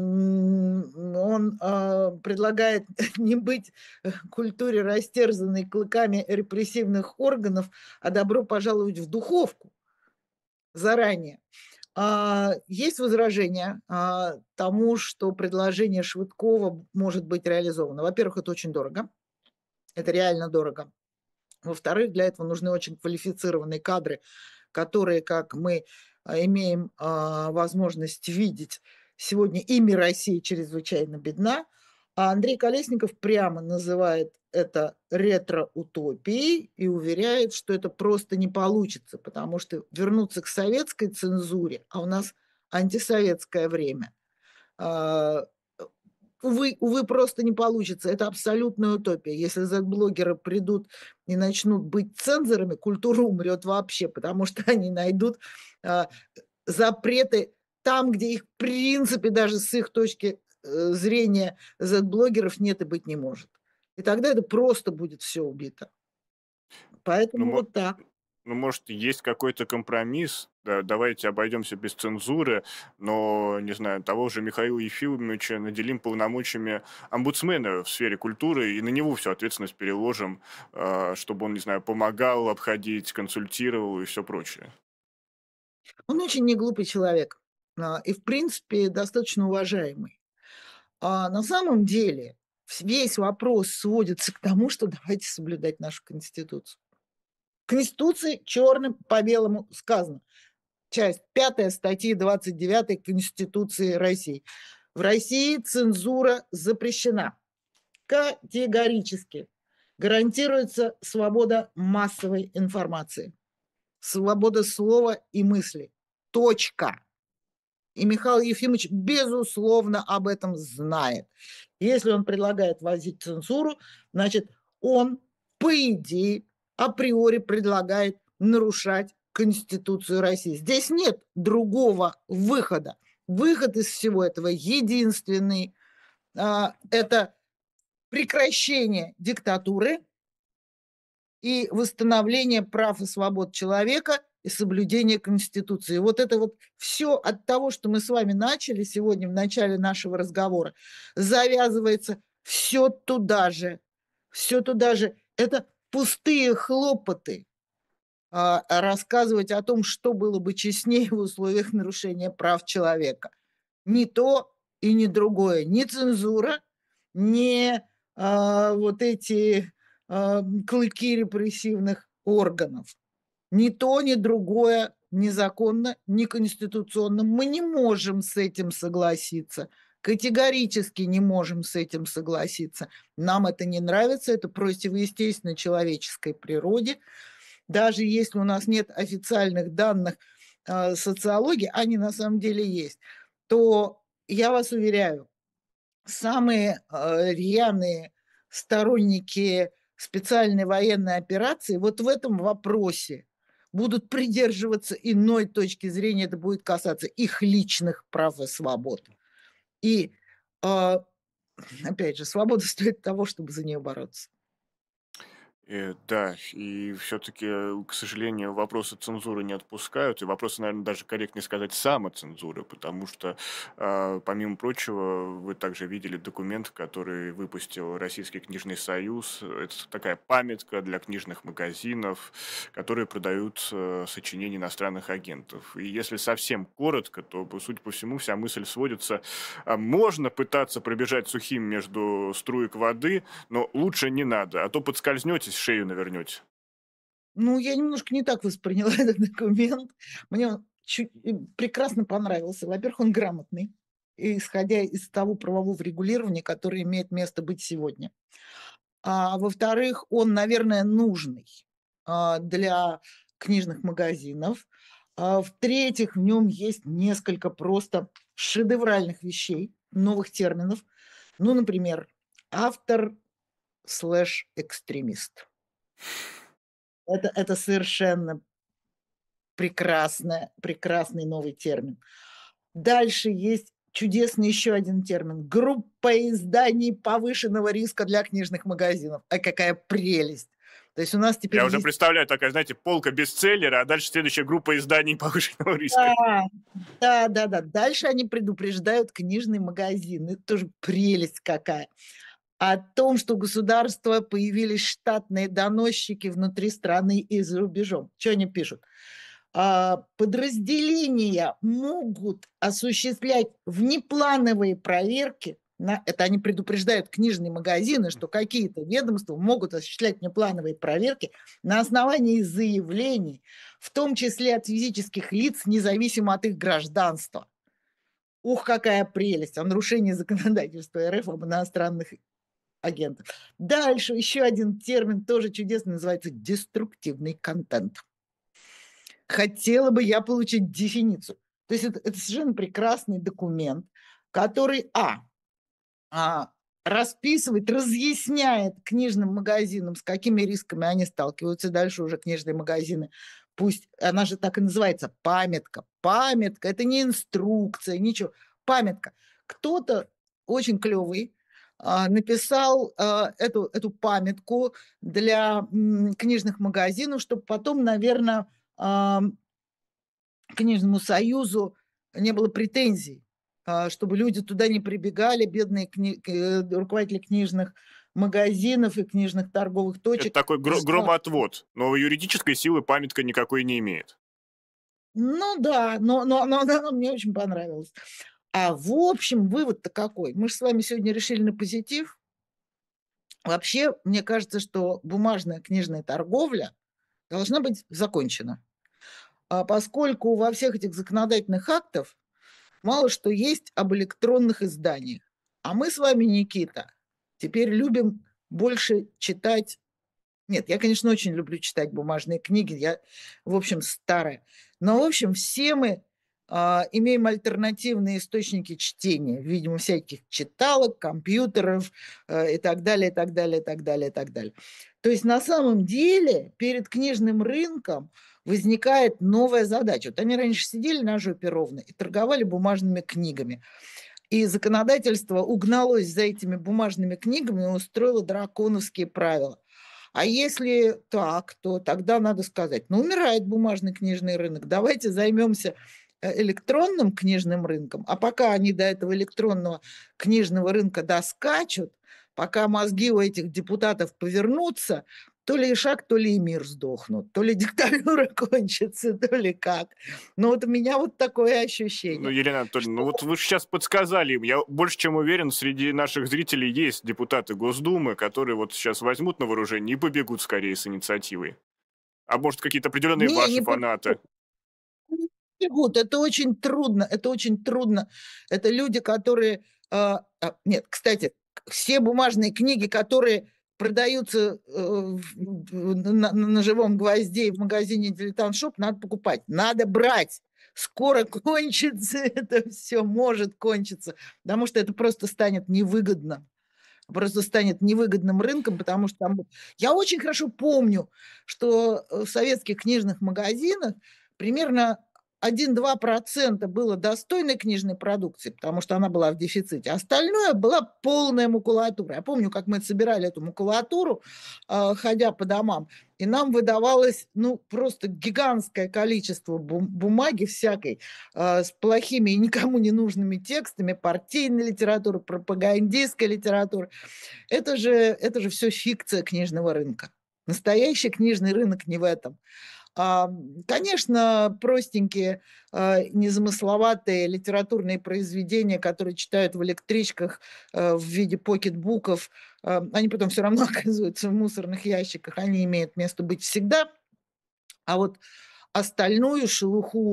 он предлагает не быть культуре, растерзанной клыками репрессивных органов, а добро пожаловать в духовку заранее. Есть возражения тому, что предложение Швыдкова может быть реализовано. Во-первых, это очень дорого. Это реально дорого. Во-вторых, для этого нужны очень квалифицированные кадры, которые, как мы имеем возможность видеть, сегодня ими Россия чрезвычайно бедна. А Андрей Колесников прямо называет это ретро-утопией и уверяет, что это просто не получится, потому что вернуться к советской цензуре, а у нас антисоветское время, а, увы, просто не получится. Это абсолютная утопия. Если зет-блогеры придут и начнут быть цензорами, культура умрет вообще, потому что они найдут а, запреты там, где их, в принципе, даже с их точки зрения зет-блогеров нет и быть не может. И тогда это просто будет все убито. Ну, Поэтому мо вот так. ну, может, есть какой-то компромисс? Да, давайте обойдемся без цензуры, но, не знаю, того же Михаила Ефимовича наделим полномочиями омбудсмена в сфере культуры и на него всю ответственность переложим, чтобы он, не знаю, помогал обходить, консультировал и все прочее. Он очень неглупый человек и, в принципе, достаточно уважаемый. На самом деле весь вопрос сводится к тому, что давайте соблюдать нашу Конституцию. В Конституции черным по белому сказано. Часть 5 статьи 29 Конституции России. В России цензура запрещена. Категорически. Гарантируется свобода массовой информации, свобода слова и мысли. Точка. И Михаил Ефимович, безусловно, об этом знает. Если он предлагает вводить цензуру, значит, он, по идее, априори предлагает нарушать Конституцию России. Здесь нет другого выхода. Выход из всего этого единственный. Это прекращение диктатуры и восстановление прав и свобод человека и соблюдение Конституции. Вот это вот все от того, что мы с вами начали сегодня в начале нашего разговора, завязывается все туда же. Все туда же. Это пустые хлопоты рассказывать о том, что было бы честнее в условиях нарушения прав человека. Ни то и ни другое. Ни цензура, ни вот эти клыки репрессивных органов. Ни то, ни другое незаконно, неконституционно. Мы не можем с этим согласиться. Категорически не можем с этим согласиться. Нам это не нравится, это противоестественно человеческой природе. Даже если у нас нет официальных данных социологии, они на самом деле есть, то я вас уверяю, самые рьяные сторонники специальной военной операции вот в этом вопросе будут придерживаться иной точки зрения, это будет касаться их личных прав и свобод. И, а, опять же, свобода стоит того, чтобы за нее бороться. Да, и все-таки, к сожалению, вопросы цензуры не отпускают, и вопросы, наверное, даже корректнее сказать, самоцензуры, потому что, помимо прочего, вы также видели документ, который выпустил Российский книжный союз. Это такая памятка для книжных магазинов, которые продают сочинения иностранных агентов. И если совсем коротко, то, судя по всему, вся мысль сводится, можно пытаться пробежать сухим между струек воды, но лучше не надо, а то подскользнетесь, шею навернете. Ну, я немножко не так восприняла этот документ. Мне он прекрасно понравился. Во-первых, он грамотный, исходя из того правового регулирования, которое имеет место быть сегодня. А во-вторых, он, наверное, нужный, для книжных магазинов. В-третьих, в нем есть несколько просто шедевральных вещей, новых терминов. Ну, например, автор слэш экстремист. Это совершенно прекрасный новый термин. Дальше есть чудесный еще один термин. Группа изданий повышенного риска для книжных магазинов. А какая прелесть! То есть у нас теперь Я уже есть... представляю, такая, знаете, полка бестселлера, а дальше следующая группа изданий повышенного риска. Да, да-да-да. Дальше они предупреждают книжный магазин. Это тоже прелесть какая. О том, что у государства появились штатные доносчики внутри страны и за рубежом. Что они пишут? Подразделения могут осуществлять внеплановые проверки. Это они предупреждают книжные магазины, что какие-то ведомства могут осуществлять внеплановые проверки на основании заявлений, в том числе от физических лиц, независимо от их гражданства. Ух, какая прелесть! О нарушении законодательства РФ об иностранных агентах. Дальше еще один термин, тоже чудесный, называется деструктивный контент. Хотела бы я получить дефиницию. То есть это совершенно прекрасный документ, который, а, расписывает, разъясняет книжным магазинам, с какими рисками они сталкиваются. Дальше уже книжные магазины, пусть, она же так и называется, памятка. Памятка, это не инструкция, ничего. Памятка. Кто-то очень клевый написал эту памятку для книжных магазинов, чтобы потом, наверное, книжному союзу не было претензий, чтобы люди туда не прибегали, бедные руководители книжных магазинов и книжных торговых Это точек. такой громотвод, но юридической силы памятка никакой не имеет. Ну да, но она мне очень понравилась. А в общем, вывод-то какой? Мы же с вами сегодня решили на позитив. Вообще, мне кажется, что бумажная книжная торговля должна быть закончена. Поскольку во всех этих законодательных актах мало что есть об электронных изданиях. А мы с вами, Никита, теперь любим больше читать. Нет, я, конечно, очень люблю читать бумажные книги, я, в общем, старая. Но, в общем, все мы имеем альтернативные источники чтения, видимо, всяких читалок, компьютеров и так далее, и так далее, и так далее, и так далее. То есть на самом деле перед книжным рынком возникает новая задача. Вот они раньше сидели на жопе ровно и торговали бумажными книгами. И законодательство угналось за этими бумажными книгами и устроило драконовские правила. А если так, то тогда надо сказать, ну, умирает бумажный книжный рынок, давайте займемся электронным книжным рынком, а пока они до этого электронного книжного рынка доскачут, пока мозги у этих депутатов повернутся, то ли Ишак, то ли Эмир сдохнут, то ли диктатура кончится, то ли как. Но вот у меня вот такое Ну, ощущение, Елена Анатольевна, ну что... вот вы сейчас подсказали им. Я больше чем уверен, среди наших зрителей есть депутаты Госдумы, которые вот сейчас возьмут на вооружение и побегут скорее с инициативой. А может, какие-то определенные Не, ваши не фанаты. бегут, это очень трудно, это очень трудно. Это люди, которые... нет, кстати, все бумажные книги, которые продаются на живом гвозде в магазине «Дилетант Шоп», надо покупать, надо брать. Скоро кончится это все, может кончиться, потому что это просто станет невыгодно. Просто станет невыгодным рынком, потому что там... Я очень хорошо помню, что в советских книжных магазинах примерно 1-2% было достойной книжной продукции, потому что она была в дефиците. Остальное была полная макулатура. Я помню, как мы собирали эту макулатуру, ходя по домам, и нам выдавалось, ну, просто гигантское количество бумаги всякой, с плохими и никому не нужными текстами, партийной литературы, пропагандистской литературы. Это же все фикция книжного рынка. Настоящий книжный рынок не в этом. Конечно, простенькие, незамысловатые литературные произведения, которые читают в электричках в виде покетбуков, они потом все равно оказываются в мусорных ящиках, они имеют место быть всегда. А вот остальную шелуху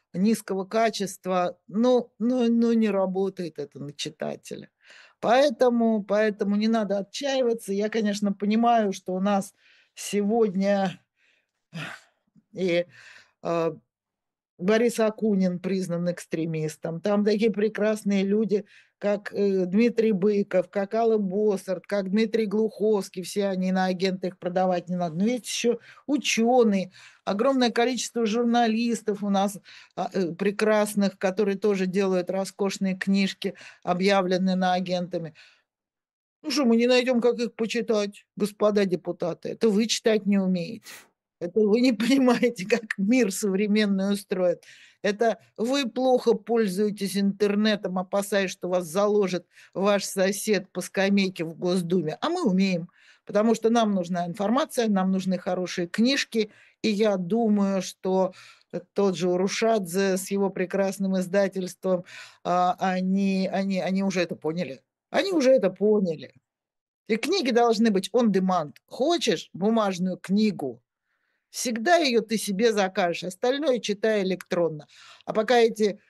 низкого качества, ну, не работает это на читателя. Поэтому не надо отчаиваться. Я, конечно, понимаю, что у нас сегодня и, а, Борис Акунин признан экстремистом. Там такие прекрасные люди, как, Дмитрий Быков, как Алла Боссарт, как Дмитрий Глуховский. Все они иноагенты, их продавать не надо. Но есть еще ученые, огромное количество журналистов у нас, прекрасных, которые тоже делают роскошные книжки, объявленные иноагентами. Ну что, мы не найдем, как их почитать, господа депутаты? Это вы читать не умеете. Это вы не понимаете, как мир современный устроен. Это вы плохо пользуетесь интернетом, опасаясь, что вас заложит ваш сосед по скамейке в Госдуме. А мы умеем, потому что нам нужна информация, нам нужны хорошие книжки. И я думаю, что тот же Урушадзе с его прекрасным издательством, они уже это поняли. Они уже это поняли. И книги должны быть on demand. Хочешь бумажную книгу? Всегда ее ты себе закажешь, остальное читай электронно. А пока эти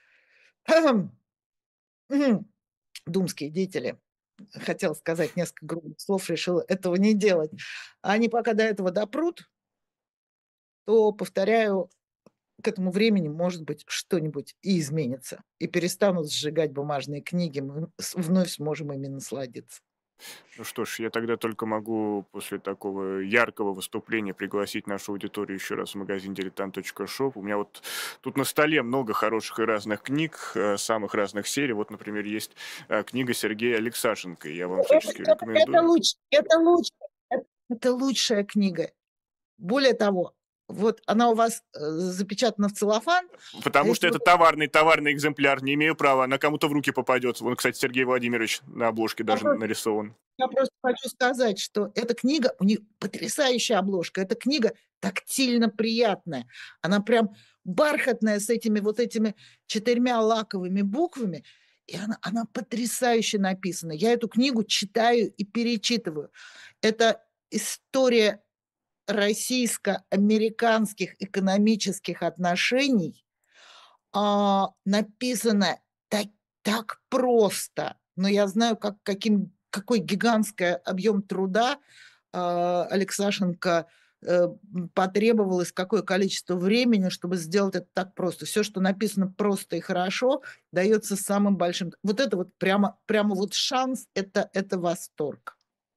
думские деятели, хотел сказать несколько грубых слов, решил этого не делать, они пока до этого допрут, то, повторяю, к этому времени, может быть, что-нибудь и изменится, и перестанут сжигать бумажные книги, мы вновь сможем ими насладиться. Ну что ж, я тогда только могу после такого яркого выступления пригласить нашу аудиторию еще раз в магазин diletant.shop. У меня вот тут на столе много хороших и разных книг, самых разных серий. Вот, например, есть книга Сергея Алексашенко. Я вам всячески Это рекомендую. лучше, это лучшая книга. Более того, вот она у вас, запечатана в целлофан, а Потому что если вы это товарный экземпляр, не имею права, она кому-то в руки попадет. Вон, кстати, Сергей Владимирович на обложке я даже просто нарисован. я просто хочу сказать, что эта книга, у нее потрясающая обложка. Эта книга тактильно приятная. Она прям бархатная с этими 4 лаковыми буквами, и она потрясающе написана. Я эту книгу читаю и перечитываю. Это история российско-американских экономических отношений, написано так просто, но я знаю, какой гигантский объем труда, Алексашенко, потребовалось, какое количество времени, чтобы сделать это так просто. Все, что написано просто и хорошо, дается самым большим. Вот это вот прямо вот шанс — это восторг.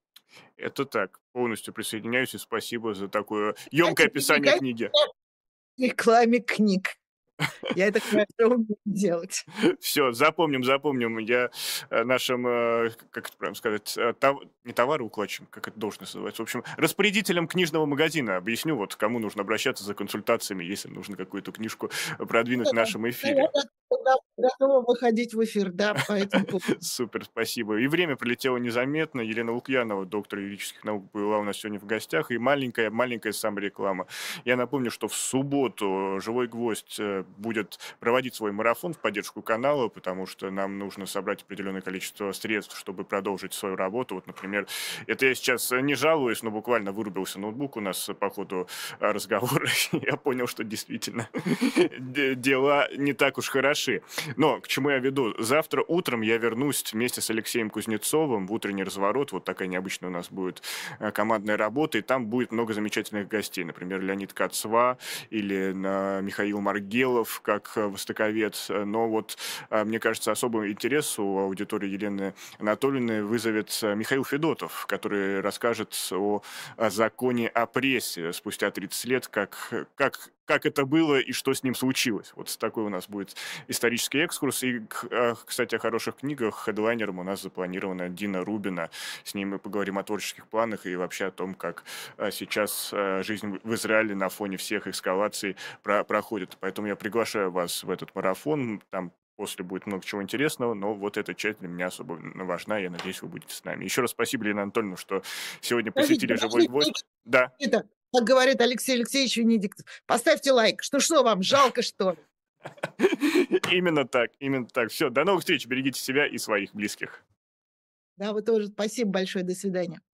Это так, полностью присоединяюсь и спасибо за такое емкое Кстати, описание книги. рекламе книг. Я это хорошо умею делать. Все, запомним. Я нашим, как это правильно сказать, не товароукладчикам, как это должность называется, в общем, распорядителям книжного магазина объясню, вот кому нужно обращаться за консультациями, если нужно какую-то книжку продвинуть в нашем Я эфире. готова выходить в эфир, да, по этому поводу. Супер, спасибо. И время пролетело незаметно. Елена Лукьянова, доктор юридических наук, была у нас сегодня в гостях. И маленькая самореклама. Я напомню, что в субботу «Живой гвоздь» будет проводить свой марафон в поддержку канала, потому что нам нужно собрать определенное количество средств, чтобы продолжить свою работу. Вот, например, это я сейчас не жалуюсь, но буквально вырубился ноутбук у нас по ходу разговора. Я понял, что действительно дела не так уж хороши. Но к чему я веду? Завтра утром я вернусь вместе с Алексеем Кузнецовым в «Утренний разворот». Вот такая необычная у нас будет командная работа, и там будет много замечательных гостей. Например, Леонид Кацва или Михаил Маргелов, как востоковед. Но вот, мне кажется, особый интерес у аудитории Елены Анатольевны вызовет Михаил Федотов, который расскажет о законе о прессе спустя 30 лет, как это было и что с ним случилось. Вот такой у нас будет исторический экскурс. И, кстати, о хороших книгах. Хедлайнером у нас запланирована Дина Рубина. С ней мы поговорим о творческих планах и вообще о том, как сейчас жизнь в Израиле на фоне всех эскалаций проходит. Поэтому я приглашаю вас в этот марафон. Там после будет много чего интересного, но вот эта часть для меня особо важна. Я надеюсь, вы будете с нами. Еще раз спасибо, Лена Анатольевна, что сегодня Подождите, посетили «Живой подождите, гвоздь». Да, Никита, как говорит Алексей Алексеевич Венедиктов, поставьте лайк. Что вам, жалко, что ли? именно так, именно так. Все, до новых встреч, берегите себя и своих близких. Да, вы тоже. Спасибо большое. До свидания.